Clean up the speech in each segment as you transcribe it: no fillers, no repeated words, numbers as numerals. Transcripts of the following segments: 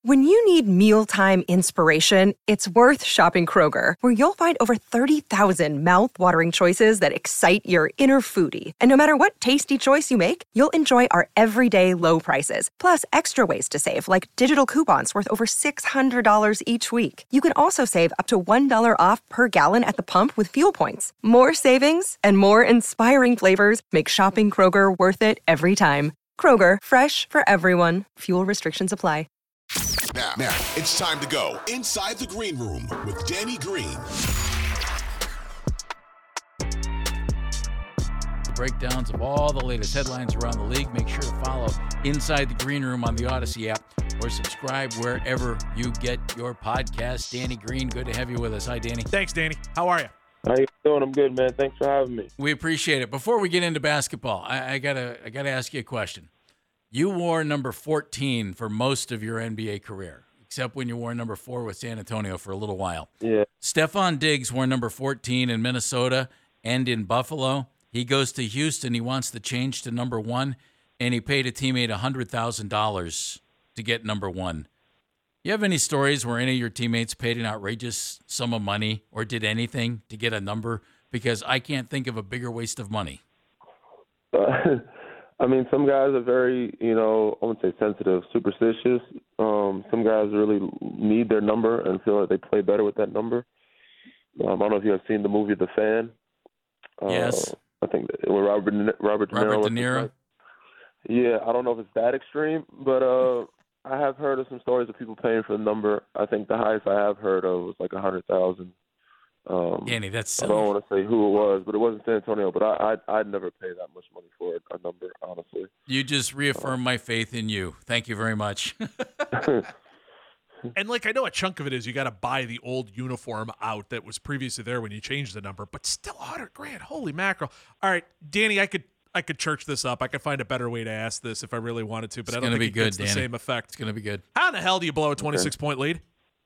When you need mealtime inspiration, it's worth shopping Kroger, where you'll find over 30,000 mouth-watering choices that excite your inner foodie. And no matter what tasty choice you make, you'll enjoy our everyday low prices, plus extra ways to save, like digital coupons worth over $600 each week. You can also save up to $1 off per gallon at the pump with fuel points. More savings and more inspiring flavors make shopping Kroger worth it every time. Kroger, fresh for everyone. Fuel restrictions apply. Now, it's time to go inside the green room with Danny Green. The breakdowns of all the latest headlines around the league. Make sure to follow Inside the Green Room on the Odyssey app or subscribe wherever you get your podcast. Danny Green, good to have you with us. Hi, Danny. Thanks, Danny. How are you? How you doing? I'm good, man. Thanks for having me. We appreciate it. Before we get into basketball, I gotta ask you a question. You wore number 14 for most of your NBA career, except when you wore number 4 with San Antonio for a little while. Yeah. Stephon Diggs wore number 14 in Minnesota and in Buffalo. He goes to Houston. He wants to change to number 1, and he paid a teammate $100,000 to get number 1. You have any stories where any of your teammates paid an outrageous sum of money or did anything to get a number? Because I can't think of a bigger waste of money. I mean, some guys are very, I wouldn't say sensitive, superstitious. Some guys really need their number and feel like they play better with that number. I don't know if you have seen the movie The Fan. Yes. I think with Robert De Niro. Yeah, I don't know if it's that extreme, but I have heard of some stories of people paying for the number. I think the highest I have heard of was like 100,000. Danny, that's I silly. don't want to say who it was, but it wasn't San Antonio. But I'd never pay that much money for a number, honestly. You just reaffirmed my faith in you. Thank you very much. And I know a chunk of it is you got to buy the old uniform out that was previously there when you changed the number, but still $100,000. Holy mackerel! All right, Danny, I could church this up. I could find a better way to ask this if I really wanted to, but I don't think it gets the same effect. It's gonna be good. How in the hell do you blow a 26-point lead?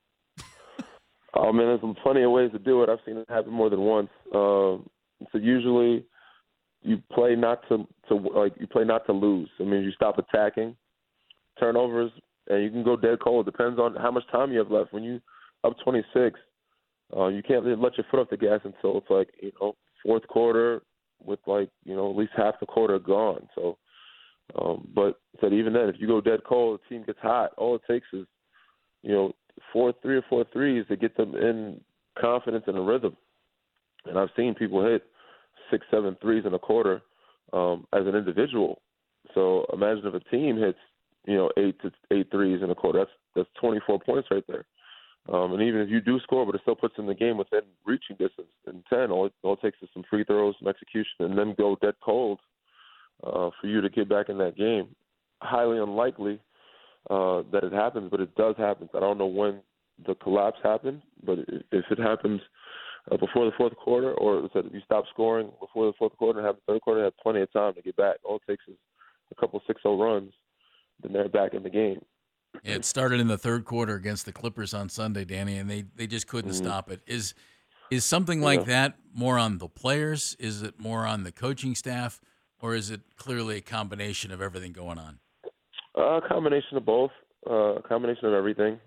Oh man, there's plenty of ways to do it. I've seen it happen more than once. So usually, you play not to lose. I mean, you stop attacking, turnovers, and you can go dead cold. It depends on how much time you have left. When you up 26, you can't really let your foot off the gas until it's fourth quarter with at least half the quarter gone. So, but even then, if you go dead cold, the team gets hot. All it takes is 4 threes to get them in confidence and a rhythm. And I've seen people hit 6-7 threes in a quarter as an individual. So imagine if a team hits 8 threes in a quarter. That's 24 points right there. And even if you do score, but it still puts in the game within reaching distance. And 10, all it takes is some free throws, some execution, and then go dead cold for you to get back in that game. Highly unlikely that it happens, but it does happen. I don't know when the collapse happened, but if it happens before the fourth quarter, or if you stop scoring before the fourth quarter and have the third quarter, have plenty of time to get back. All it takes is a couple 6-0 runs, then they're back in the game. Yeah, it started in the third quarter against the Clippers on Sunday, Danny, and they just couldn't stop it. Is something like that more on the players? Is it more on the coaching staff, or is it clearly a combination of everything going on? A combination of both. A combination of everything.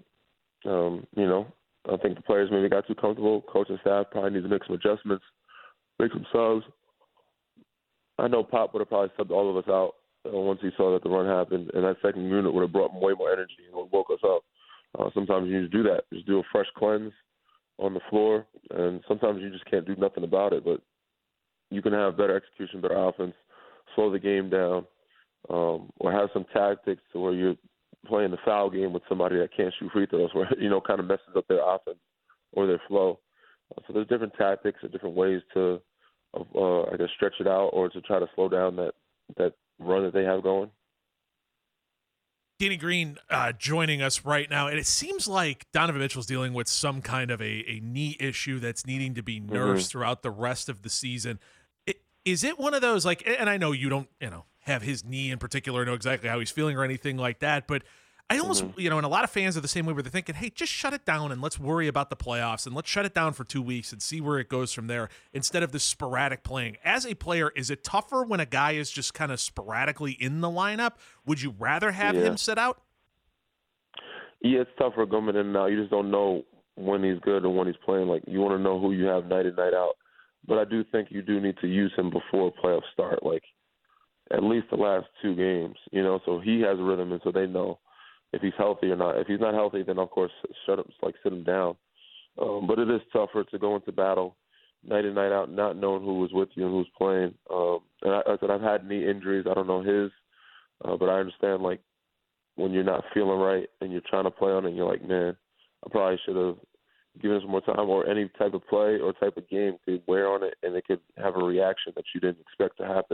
I think the players maybe got too comfortable. Coaching staff probably needs to make some adjustments, make some subs. I know Pop would have probably subbed all of us out once he saw that the run happened, and that second unit would have brought way more energy and would have woke us up. Sometimes you need to do that. Just do a fresh cleanse on the floor, and sometimes you just can't do nothing about it. But you can have better execution, better offense, slow the game down, or have some tactics to where you're playing the foul game with somebody that can't shoot free throws, where kind of messes up their offense or their flow. So there's different tactics or different ways to, stretch it out or to try to slow down that run that they have going. Danny Green joining us right now, and it seems like Donovan Mitchell's dealing with some kind of a knee issue that's needing to be nursed throughout the rest of the season. Is it one of those, and I know you don't, have his knee in particular, know exactly how he's feeling or anything like that, but I almost, and a lot of fans are the same way where they're thinking, hey, just shut it down and let's worry about the playoffs and let's shut it down for 2 weeks and see where it goes from there instead of this sporadic playing. As a player, is it tougher when a guy is just kind of sporadically in the lineup? Would you rather have him sit out? Yeah, it's tougher coming in and out. You just don't know when he's good and when he's playing. Like, you want to know who you have night in, night out. But I do think you do need to use him before playoffs start, like at least the last 2 games, so he has a rhythm and so they know if he's healthy or not. If he's not healthy, then, of course, sit him down. But it is tougher to go into battle night in, night out, not knowing who was with you and who's playing. And I said I've had knee injuries. I don't know his, but I understand, like, when you're not feeling right and you're trying to play on it, and you're like, man, I probably should have given it some more time, or any type of play or type of game could wear on it and it could have a reaction that you didn't expect to happen.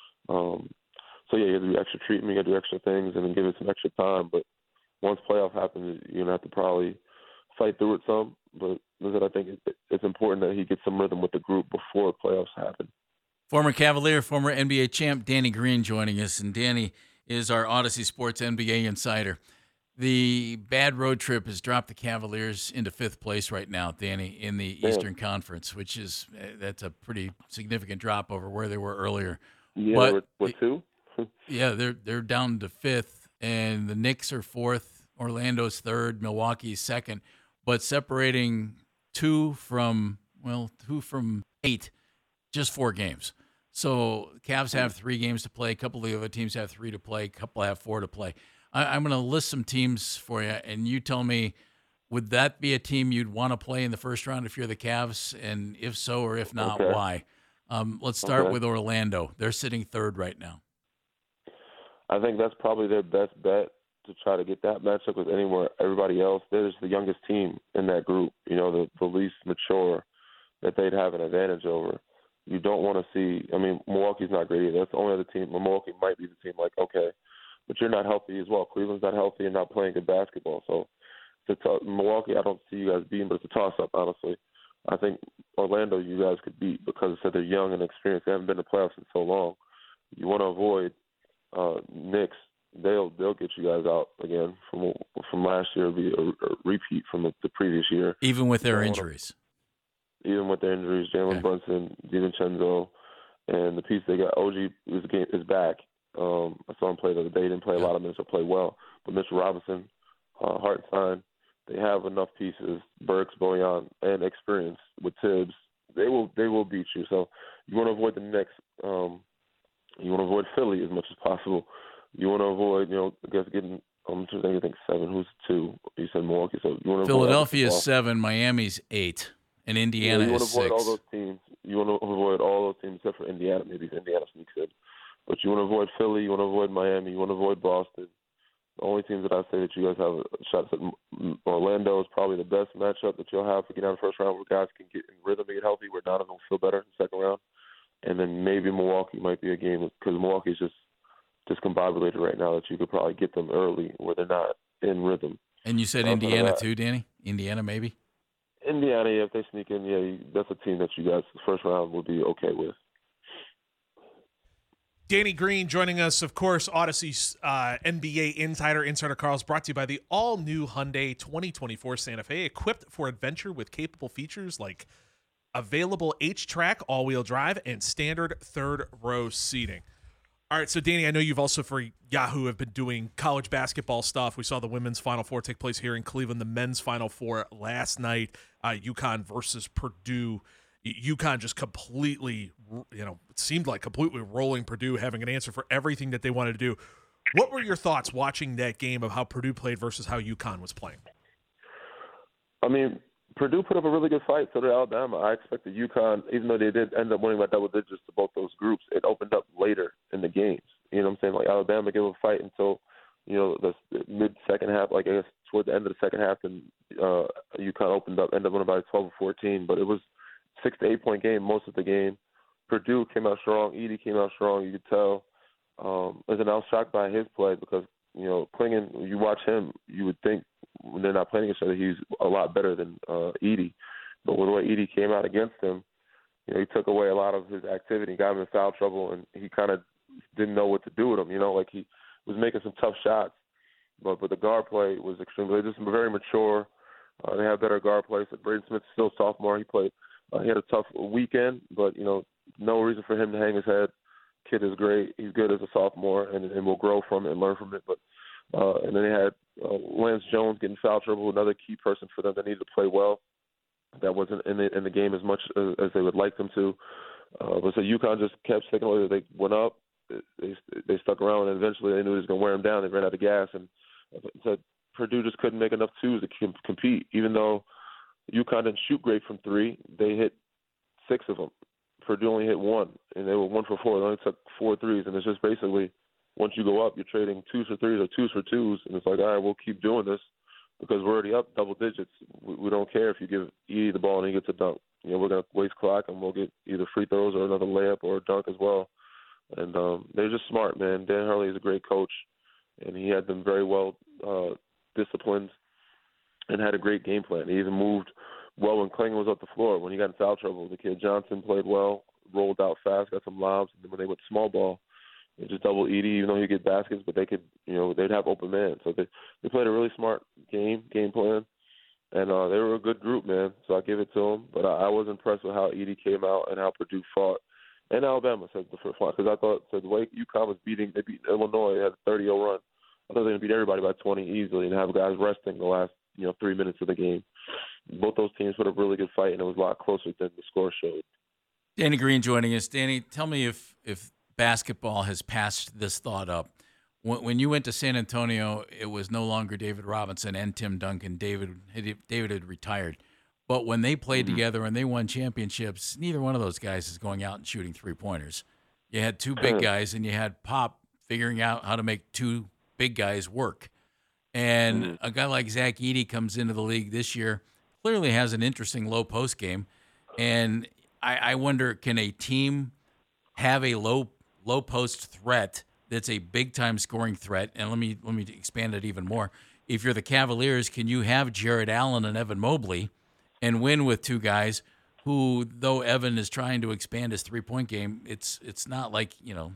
So, yeah, you have to do extra treatment, you have to do extra things, and then give it some extra time. But once playoff happens, you're going to have to probably fight through it some. But I think it's important that he gets some rhythm with the group before playoffs happen. Former Cavalier, former NBA champ Danny Green joining us, and Danny is our Odyssey Sports NBA insider. The bad road trip has dropped the Cavaliers into 5th place right now, Danny, in the Eastern Conference, that's a pretty significant drop over where they were earlier. Yeah, but what 2? Yeah, they're down to 5th, and the Knicks are 4th, Orlando's 3rd, Milwaukee's 2nd, but separating 2 from 8, just 4 games. So Cavs have 3 games to play. A couple of the other teams have 3 to play. A couple have 4 to play. I'm going to list some teams for you, and you tell me, would that be a team you'd want to play in the first round if you're the Cavs? And if so, or if not, why? Let's start with Orlando. They're sitting 3rd right now. I think that's probably their best bet to try to get that matchup with everybody else. They're just the youngest team in that group, the least mature that they'd have an advantage over. You don't want to see – Milwaukee's not great either. That's the only other team. Milwaukee might be the team like, okay, but you're not healthy as well. Cleveland's not healthy and not playing good basketball. So Milwaukee, I don't see you guys beating, but it's a toss-up, honestly. I think Orlando you guys could beat because they're young and experienced. They haven't been to playoffs in so long. You want to avoid Knicks. They'll get you guys out again from last year. It'll be a repeat from the previous year. Even with their injuries. Even with their injuries, Jalen Brunson, DiVincenzo, and the piece they got, OG is back. I saw him play the other day. He didn't play a lot of minutes or play well. But Mitchell Robinson, Hartenstein, they have enough pieces, Burks, Bojan, and experience with Tibbs. They will beat you. So you want to avoid the Knicks. You want to avoid Philly as much as possible. You want to avoid, I guess getting, I'm just thinking 7. Who's 2? You said Milwaukee. So you want to Philadelphia is 7, Miami's 8, and Indiana is 6. You want to avoid all those teams. You want to avoid all those teams except for Indiana. Maybe if Indiana sneaks in. But you want to avoid Philly. You want to avoid Miami. You want to avoid Boston. The only teams that I say that you guys have a shot at, Orlando is probably the best matchup that you'll have to get out of the first round where guys can get in rhythm and get healthy, where Donovan will feel better in the second round. And then maybe Milwaukee might be a game because Milwaukee's just discombobulated right now that you could probably get them early where they're not in rhythm. And you said Indiana too, Danny? Indiana maybe? Indiana, if they sneak in, that's a team that you guys first round would be okay with. Danny Green joining us, of course, Odyssey's NBA Insider Carl's brought to you by the all-new Hyundai 2024 Santa Fe, equipped for adventure with capable features like available H-Track all-wheel drive and standard third-row seating. All right, so Danny, I know you've also for Yahoo have been doing college basketball stuff. We saw the women's Final Four take place here in Cleveland, the men's Final Four last night, UConn versus Purdue. UConn just completely, it seemed like completely rolling Purdue, having an answer for everything that they wanted to do. What were your thoughts watching that game of how Purdue played versus how UConn was playing? Purdue put up a really good fight, so did Alabama. I expected UConn, even though they did end up winning by double digits to both those groups, it opened up later in the games. You know what I'm saying? Like Alabama gave a fight until, the mid-second half, like I guess toward the end of the second half, and UConn ended up winning by 12 or 14. But it was 6 to 8 point game most of the game. Purdue came out strong. Edey came out strong. You could tell. And I was shocked by his play because, Klingon, you watch him, you would think when they're not playing each other, he's a lot better than Edey. But with the way Edey came out against him, he took away a lot of his activity, got him in foul trouble, and he kind of didn't know what to do with him. Like he was making some tough shots, but the guard play was extremely just very mature. They have better guard play. So Braden Smith's still sophomore. He played. He had a tough weekend, but no reason for him to hang his head. Kid is great. He's good as a sophomore, and will grow from it and learn from it. But And then they had Lance Jones getting foul trouble, another key person for them that needed to play well. That wasn't in the game as much as they would like them to. But so UConn just kept sticking with it. They went up, they stuck around, and eventually they knew it was going to wear them down. They ran out of gas, and so Purdue just couldn't make enough twos to compete. Even though UConn didn't shoot great from three, they hit 6 of them. Purdue only hit 1, and they were 1 for 4. They only took 4 threes, and it's just basically once you go up, you're trading 2s for 3s or 2s for 2s, and it's like, all right, we'll keep doing this because we're already up double digits. We don't care if you give Edey the ball and he gets a dunk. You know, we're going to waste clock, and we'll get either free throws or another layup or a dunk as well. And they're just smart, man. Dan Hurley is a great coach, and he had them very well disciplined and had a great game plan. He even moved well when Klingon was off the floor. When he got in foul trouble, the kid Johnson played well, rolled out fast, got some lobs, and then when they went small ball, they just double Edey, even though he'd get baskets, but they could, you know, they'd have open man. So they played a really smart game plan, and they were a good group, man. So I give it to them. But I was impressed with how Edey came out and how Purdue fought. And Alabama said the first one, because I thought the way UConn was they beat Illinois, they had a 30-0 run. I thought they were going to beat everybody by 20 easily and have guys resting the last 3 minutes of the game. Both those teams put up a really good fight, and it was a lot closer than the score showed. Danny Green joining us. Danny, tell me if basketball has passed this thought up. When you went to San Antonio, it was no longer David Robinson and Tim Duncan. David had retired. But when they played together and they won championships, neither one of those guys is going out and shooting three-pointers. You had 2 big guys, and you had Pop figuring out how to make 2 big guys work. And a guy like Zach Edey comes into the league this year, clearly has an interesting low post game. And I wonder, can a team have a low post threat that's a big-time scoring threat? And let me expand it even more. If you're the Cavaliers, can you have Jared Allen and Evan Mobley and win with 2 guys who, though Evan is trying to expand his three-point game, it's not like,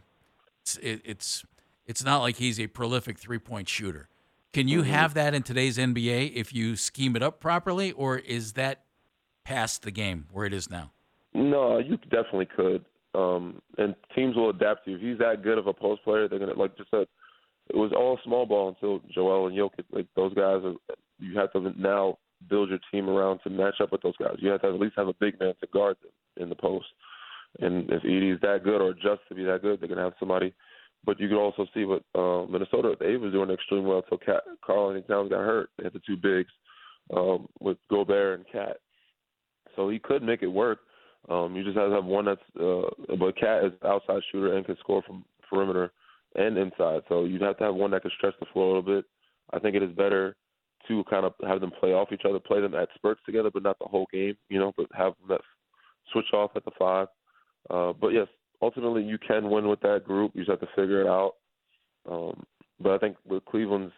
it's not like he's a prolific three-point shooter. Can you have that in today's NBA if you scheme it up properly, or is that past the game where it is now? No, you definitely could. And teams will adapt to you. If he's that good of a post player, they're going to, like you said, it was all small ball until Joel and Jokic. Like, those guys, you have to now build your team around to match up with those guys. You have to at least have a big man to guard them in the post. And if Edey's that good or just to be that good, they're going to have somebody. But you can also see what Minnesota, they was doing extremely well until Karl-Anthony Towns got hurt. They had the 2 bigs with Gobert and Cat. So he could make it work. You just have to have one that's but Cat is an outside shooter and can score from perimeter and inside. So you'd have to have one that can stretch the floor a little bit. I think it is better to kind of have them play off each other, play them at spurts together, but not the whole game, but have them that switch off at the 5. But, yes, ultimately you can win with that group. You just have to figure it out. But I think with Cleveland's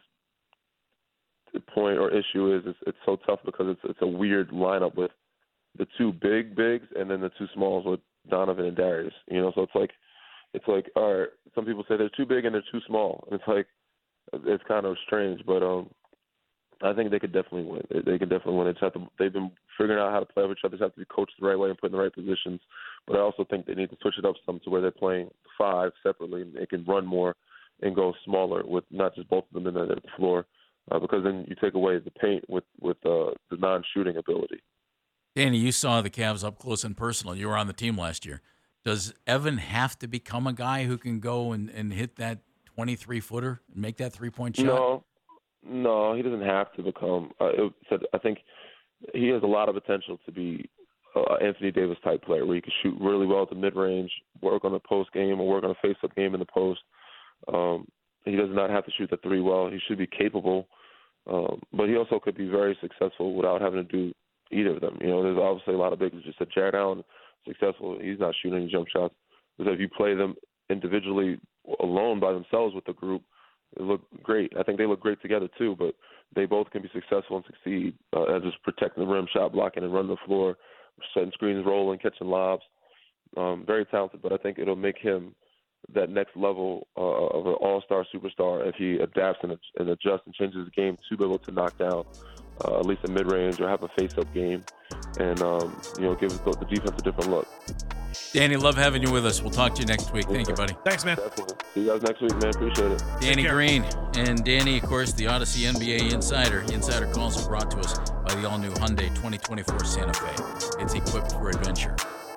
point or issue is it's so tough because it's a weird lineup with the 2 bigs and then the 2 smalls with Donovan and Darius. So it's like all right, some people say they're too big and they're too small. And it's like it's kind of strange, but I think they could definitely win. They could definitely win. They've been figuring out how to play with each other. They have to be coached the right way and put in the right positions. But I also think they need to switch it up some to where they're playing 5 separately and they can run more and go smaller with not just both of them in the floor because then you take away the paint with the non-shooting ability. Danny, you saw the Cavs up close and personal. You were on the team last year. Does Evan have to become a guy who can go and hit that 23-footer and make that three-point shot? No, he doesn't have to become. I think he has a lot of potential to be Anthony Davis-type player where he can shoot really well at the mid-range, work on the post game or work on a face-up game in the post. He does not have to shoot the 3 well. He should be capable, but he also could be very successful without having to do either of them. There's obviously a lot of bigs. Just said Jared Allen, successful. He's not shooting any jump shots. Because if you play them individually alone by themselves with the group, they look great. I think they look great together too, but they both can be successful and succeed at just protecting the rim, shot blocking, and running the floor, setting screens, rolling, catching lobs. Very talented, but I think it'll make him that next level of an all-star superstar if he adapts and adjusts and changes his game to be able to knock down at least a mid-range or have a face-up game and, give the defense a different look. Danny, love having you with us. We'll talk to you next week. Thank you, buddy. Thanks, man. Definitely. See you guys next week, man. Appreciate it. Danny Green. And Danny, of course, the Odyssey NBA Insider. Insider calls are brought to us by the all-new Hyundai 2024 Santa Fe. It's equipped for adventure.